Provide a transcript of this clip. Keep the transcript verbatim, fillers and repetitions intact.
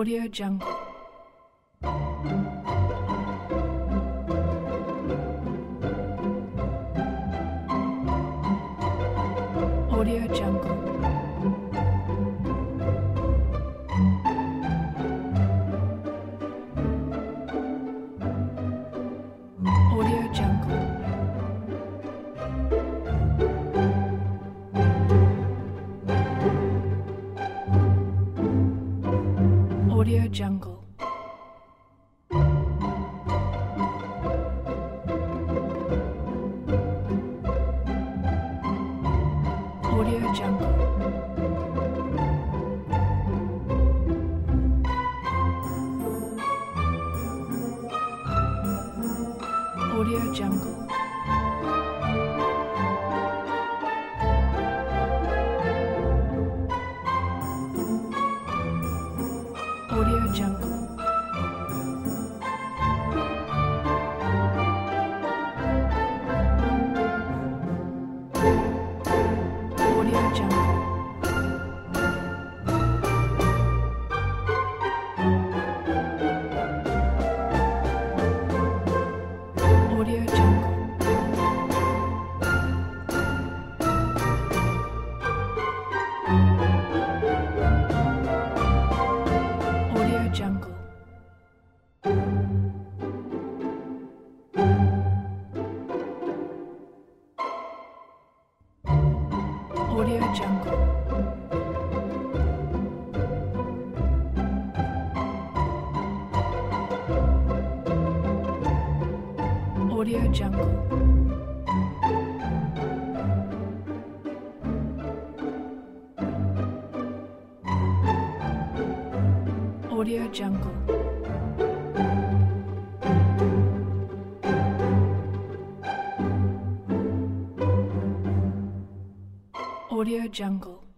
Audio Jungle. Audio Jungle. Audio Jungle. Audio Jungle. Audio Jungle. Audio Jungle. Audio Jungle. Audio Jungle. Audio Jungle. Audio Jungle. Audio Jungle. Audio Jungle. Audio Jungle. Audio Jungle.